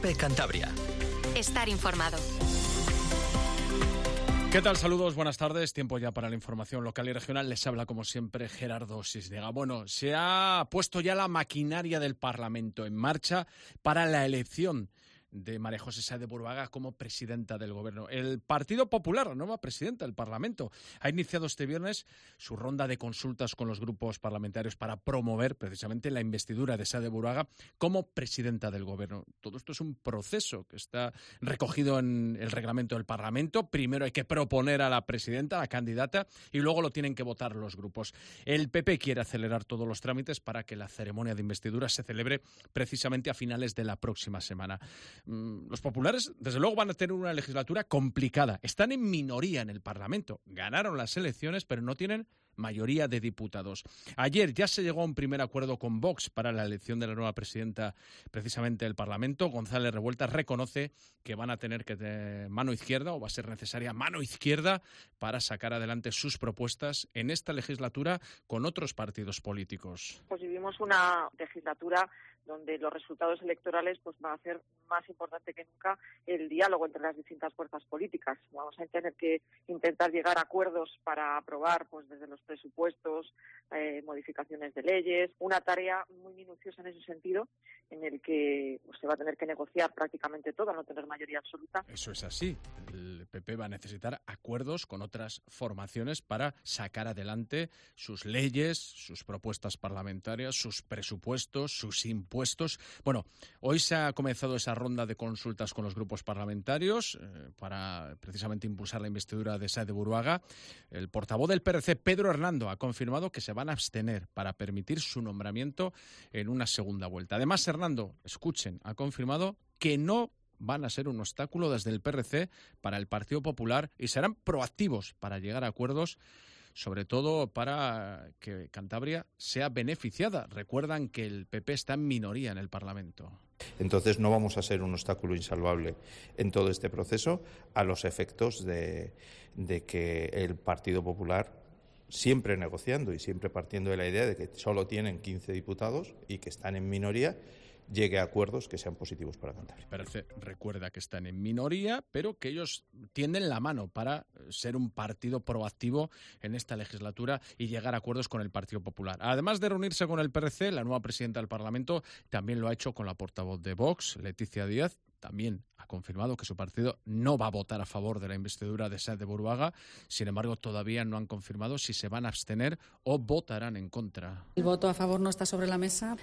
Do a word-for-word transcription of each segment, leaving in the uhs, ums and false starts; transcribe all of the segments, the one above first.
COPE Cantabria. Estar informado. ¿Qué tal? Saludos, buenas tardes. Tiempo ya para la información local y regional. Les habla, como siempre, Gerardo Sisdega. Bueno, se ha puesto ya la maquinaria del Parlamento en marcha para la elección de María José Sáez de Buruaga como presidenta del Gobierno. El Partido Popular, la nueva presidenta del Parlamento, ha iniciado este viernes su ronda de consultas con los grupos parlamentarios para promover precisamente la investidura de Sáez de Buruaga como presidenta del Gobierno. Todo esto es un proceso que está recogido en el reglamento del Parlamento. Primero hay que proponer a la presidenta, a la candidata, y luego lo tienen que votar los grupos. El P P quiere acelerar todos los trámites para que la ceremonia de investidura se celebre precisamente a finales de la próxima semana. Los populares, desde luego, van a tener una legislatura complicada. Están en minoría en el Parlamento. Ganaron las elecciones, pero no tienen mayoría de diputados. Ayer ya se llegó a un primer acuerdo con Vox para la elección de la nueva presidenta precisamente del Parlamento. González Revueltas reconoce que van a tener que tener mano izquierda, o va a ser necesaria mano izquierda, para sacar adelante sus propuestas en esta legislatura con otros partidos políticos. Pues vivimos una legislatura donde los resultados electorales pues van a ser más importante que nunca el diálogo entre las distintas fuerzas políticas. Vamos a tener que intentar llegar a acuerdos para aprobar pues desde los presupuestos, eh, modificaciones de leyes, una tarea muy minuciosa en ese sentido, en el que pues, se va a tener que negociar prácticamente todo, al no tener mayoría absoluta. Eso es así. El P P va a necesitar acuerdos con otras formaciones para sacar adelante sus leyes, sus propuestas parlamentarias, sus presupuestos, sus impuestos. Bueno, hoy se ha comenzado esa ronda de consultas con los grupos parlamentarios eh, para precisamente impulsar la investidura de Sáez de Buruaga. El portavoz del P R C, Pedro Hernando, ha confirmado que se van a abstener para permitir su nombramiento en una segunda vuelta. Además, Hernando, escuchen, ha confirmado que no van a ser un obstáculo desde el P R C para el Partido Popular y serán proactivos para llegar a acuerdos, sobre todo para que Cantabria sea beneficiada. Recuerdan que el P P está en minoría en el Parlamento. Entonces no vamos a ser un obstáculo insalvable en todo este proceso, a los efectos de, de que el Partido Popular, siempre negociando y siempre partiendo de la idea de que solo tienen quince diputados y que están en minoría, llegue a acuerdos que sean positivos para Cantabria. Parece, recuerda que están en minoría, pero que ellos tienden la mano para ser un partido proactivo en esta legislatura y llegar a acuerdos con el Partido Popular. Además de reunirse con el P R C, la nueva presidenta del Parlamento también lo ha hecho con la portavoz de Vox, Leticia Díaz. También ha confirmado que su partido no va a votar a favor de la investidura de Sáez de Buruaga. Sin embargo, todavía no han confirmado si se van a abstener o votarán en contra. El voto a favor no está sobre la mesa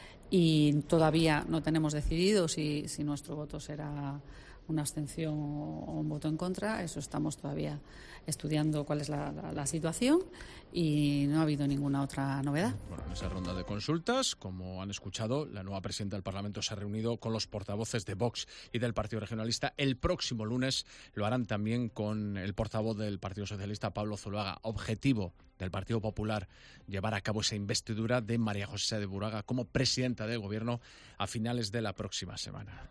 y todavía no tenemos decidido si, si nuestro voto será una abstención o un voto en contra. Eso estamos todavía estudiando cuál es la, la, la situación y no ha habido ninguna otra novedad. Bueno, en esa ronda de consultas, como han escuchado, la nueva presidenta del Parlamento se ha reunido con los portavoces de Vox y del Partido Regionalista. El próximo lunes lo harán también con el portavoz del Partido Socialista, Pablo Zuloaga. Objetivo del Partido Popular, llevar a cabo esa investidura de María José Sáez de Buruaga como presidenta del Gobierno a finales de la próxima semana.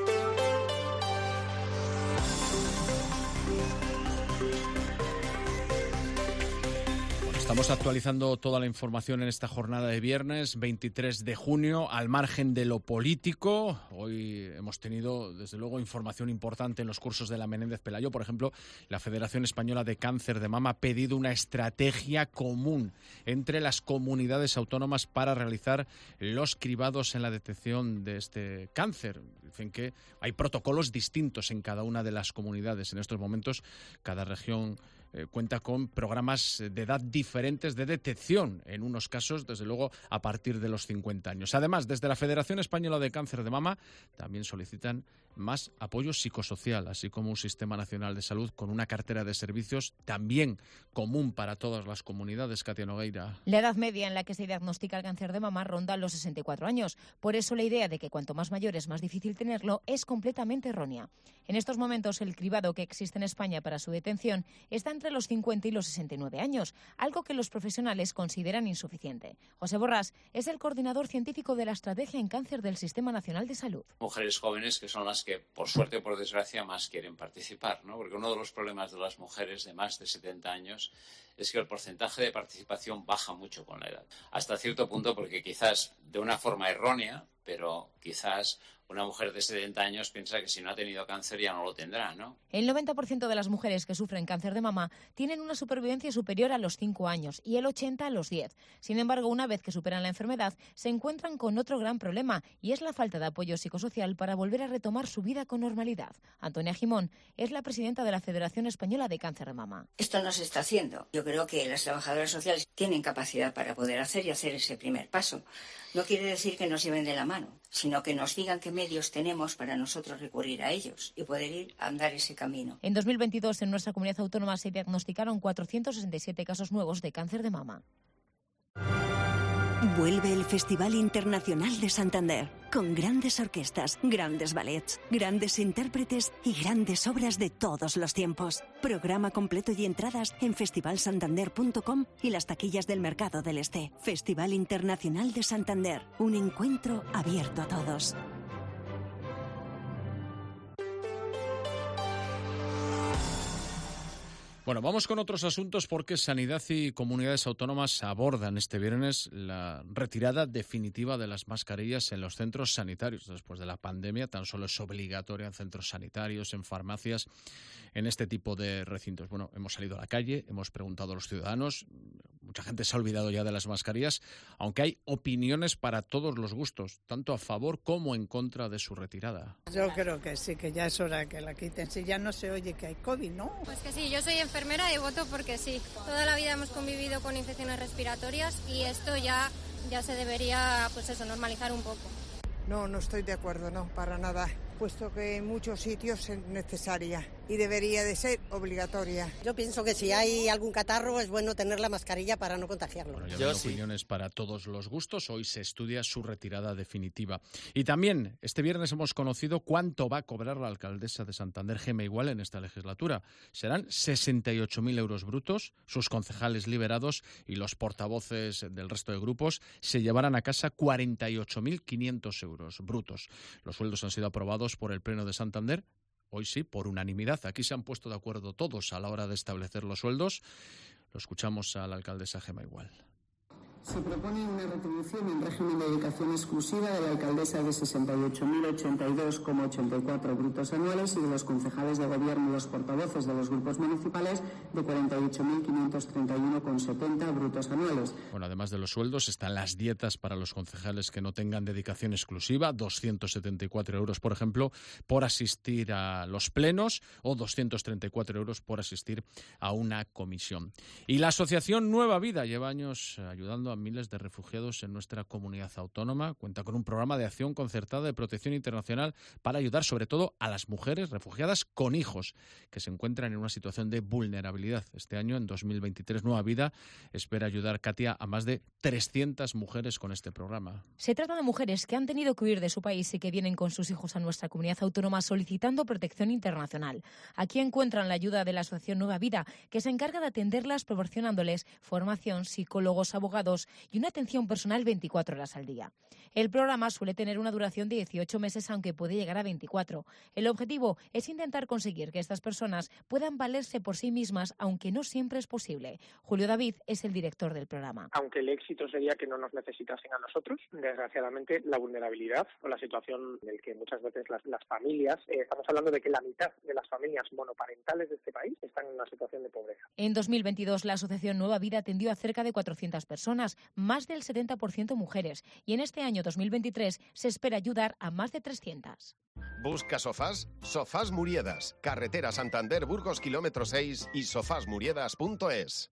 Estamos actualizando toda la información en esta jornada de viernes, veintitrés de junio, al margen de lo político. Hoy hemos tenido, desde luego, información importante en los cursos de la Menéndez Pelayo. Por ejemplo, la Federación Española de Cáncer de Mama ha pedido una estrategia común entre las comunidades autónomas para realizar los cribados en la detección de este cáncer. Dicen que hay protocolos distintos en cada una de las comunidades. En estos momentos, cada región Eh, cuenta con programas de edad diferentes de detección, en unos casos, desde luego, a partir de los cincuenta años. Además, desde la Federación Española de Cáncer de Mama también solicitan más apoyo psicosocial, así como un sistema nacional de salud con una cartera de servicios también común para todas las comunidades. Katia Nogueira. La edad media en la que se diagnostica el cáncer de mama ronda los sesenta y cuatro años. Por eso la idea de que cuanto más mayor es más difícil tenerlo es completamente errónea. En estos momentos el cribado que existe en España para su detención está entre los cincuenta y los sesenta y nueve años, algo que los profesionales consideran insuficiente. José Borrás es el coordinador científico de la Estrategia en Cáncer del Sistema Nacional de Salud. Mujeres jóvenes que son las que, por suerte o por desgracia, más quieren participar, ¿no? Porque uno de los problemas de las mujeres de más de setenta años es que el porcentaje de participación baja mucho con la edad. Hasta cierto punto porque quizás de una forma errónea, pero quizás una mujer de setenta años piensa que si no ha tenido cáncer ya no lo tendrá, ¿no? El noventa por ciento de las mujeres que sufren cáncer de mama tienen una supervivencia superior a los cinco años y el ochenta a los diez. Sin embargo, una vez que superan la enfermedad, se encuentran con otro gran problema y es la falta de apoyo psicosocial para volver a retomar su vida con normalidad. Antonia Gimón es la presidenta de la Federación Española de Cáncer de Mama. Esto no se está haciendo. Yo creo que las trabajadoras sociales tienen capacidad para poder hacer y hacer ese primer paso. No quiere decir que nos lleven de la mano, sino que nos digan qué medios tenemos para nosotros recurrir a ellos y poder ir a andar ese camino. En dos mil veintidós, en nuestra comunidad autónoma se diagnosticaron cuatrocientos sesenta y siete casos nuevos de cáncer de mama. Vuelve el Festival Internacional de Santander, con grandes orquestas, grandes ballets, grandes intérpretes y grandes obras de todos los tiempos. Programa completo y entradas en festival santander punto com y las taquillas del Mercado del Este. Festival Internacional de Santander, un encuentro abierto a todos. Bueno, vamos con otros asuntos porque Sanidad y comunidades autónomas abordan este viernes la retirada definitiva de las mascarillas en los centros sanitarios. Después de la pandemia, tan solo es obligatoria en centros sanitarios, en farmacias, en este tipo de recintos. Bueno, hemos salido a la calle, hemos preguntado a los ciudadanos, mucha gente se ha olvidado ya de las mascarillas, aunque hay opiniones para todos los gustos, tanto a favor como en contra de su retirada. Yo creo que sí, que ya es hora que la quiten. Si ya no se oye que hay COVID, ¿no? Pues que sí, yo soy enfermera y voto porque sí. Toda la vida hemos convivido con infecciones respiratorias y esto ya, ya se debería, pues eso, normalizar un poco. No, no estoy de acuerdo, no, para nada. Puesto que en muchos sitios es necesaria y debería de ser obligatoria. Yo pienso que si hay algún catarro es bueno tener la mascarilla para no contagiarlo. Bueno, ya hay opiniones para todos los gustos. Hoy se estudia su retirada definitiva. Y también este viernes hemos conocido cuánto va a cobrar la alcaldesa de Santander, Gema Igual, en esta legislatura. Serán sesenta y ocho mil euros brutos. Sus concejales liberados y los portavoces del resto de grupos se llevarán a casa cuarenta y ocho mil quinientos euros brutos. Los sueldos han sido aprobados por el Pleno de Santander, hoy sí, por unanimidad. Aquí se han puesto de acuerdo todos a la hora de establecer los sueldos. Lo escuchamos a la alcaldesa Gema Igual. Se propone una retribución en régimen de dedicación exclusiva de la alcaldesa de sesenta y ocho mil ochenta y dos coma ochenta y cuatro brutos anuales y de los concejales de gobierno y los portavoces de los grupos municipales de cuarenta y ocho mil quinientos treinta y uno coma setenta brutos anuales. Bueno, además de los sueldos están las dietas para los concejales que no tengan dedicación exclusiva, doscientos setenta y cuatro euros, por ejemplo, por asistir a los plenos o doscientos treinta y cuatro euros por asistir a una comisión. Y la asociación Nueva Vida lleva años ayudando a miles de refugiados en nuestra comunidad autónoma. Cuenta con un programa de acción concertada de protección internacional para ayudar sobre todo a las mujeres refugiadas con hijos que se encuentran en una situación de vulnerabilidad. Este año, en dos mil veintitrés, Nueva Vida espera ayudar, Katia, a más de trescientas mujeres con este programa. Se trata de mujeres que han tenido que huir de su país y que vienen con sus hijos a nuestra comunidad autónoma solicitando protección internacional. Aquí encuentran la ayuda de la Asociación Nueva Vida, que se encarga de atenderlas proporcionándoles formación, psicólogos, abogados y una atención personal veinticuatro horas al día. El programa suele tener una duración de dieciocho meses, aunque puede llegar a veinticuatro. El objetivo es intentar conseguir que estas personas puedan valerse por sí mismas, aunque no siempre es posible. Julio David es el director del programa. Aunque el éxito sería que no nos necesitasen a nosotros, desgraciadamente la vulnerabilidad o la situación en la que muchas veces las, las familias, eh, estamos hablando de que la mitad de las familias monoparentales de este país están en una situación de pobreza. En dos mil veintidós, la Asociación Nueva Vida atendió a cerca de cuatrocientas personas, más del setenta por ciento mujeres, y en este año dos mil veintitrés se espera ayudar a más de trescientas. ¿Busca sofás? Sofás Muriedas, carretera Santander Burgos kilómetro seis y sofás muriedas punto es.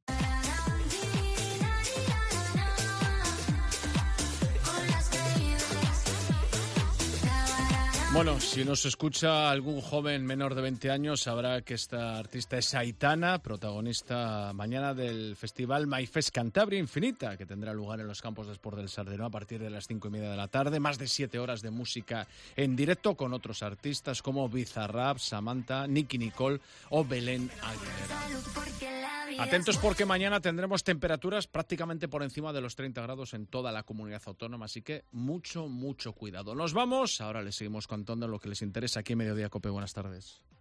Bueno, si nos escucha algún joven menor de veinte años, sabrá que esta artista es Aitana, protagonista mañana del festival MyFest Cantabria Infinita, que tendrá lugar en los campos de Sport del Sardinó a partir de las cinco y media de la tarde. Más de siete horas de música en directo con otros artistas como Bizarrap, Samantha, Nicky Nicole o Belén Aguilera. Atentos porque mañana tendremos temperaturas prácticamente por encima de los treinta grados en toda la comunidad autónoma, así que mucho, mucho cuidado. Nos vamos, ahora les seguimos contando lo que les interesa aquí en Mediodía Cope. Buenas tardes.